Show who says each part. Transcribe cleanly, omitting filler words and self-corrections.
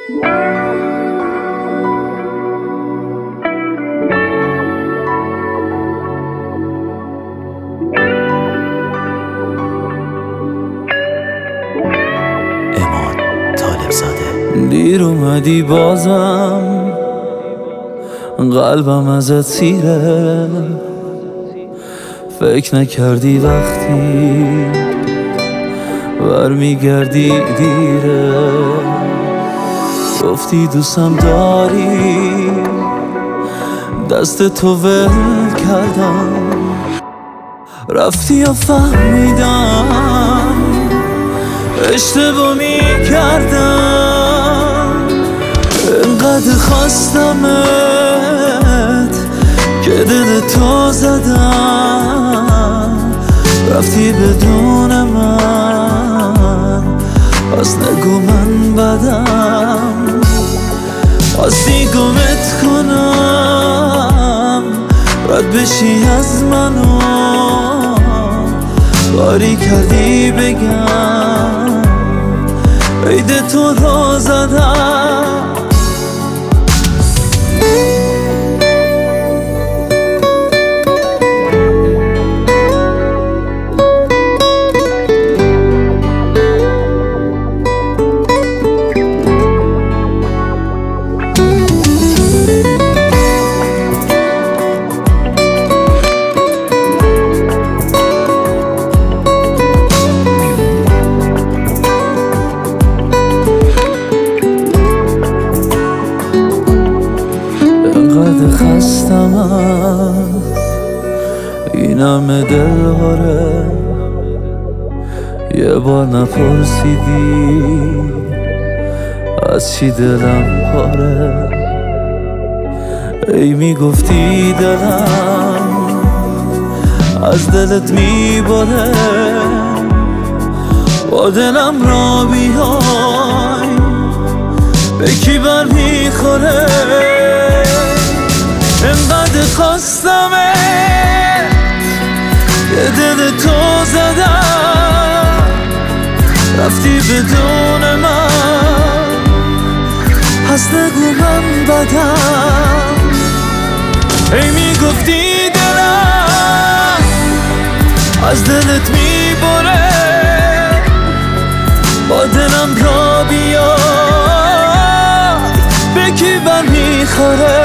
Speaker 1: امان طالب زاده.
Speaker 2: دیر اومدی بازم، قلبم ازت سیره. فکر نکردی وقتی برمیگردی دیره. گفتی دوستم داری، دست تو ول کردم. رفتی و فهمیدم اشتباه میکردم. انقدر خواستمت که دل تو زدم. رفتی بدون من، پس نگو من بدم. خواستی گمت کنم، رد بشی از منو. کاری کردی بگم عید تو رو زدم. خستم از این همه دلهاره. یه بار نپرسیدی از چی دلم پاره. ای میگفتی دلم از دلت میباره. با دلم را بیای به کی بر میخوره. انقدر خواستمت که دل تو زدم. رفتی بدون من، پس نگو من بدم. ای میگفتی دلم از دلت میبره. با دلم را بیا به کی بر میخوره.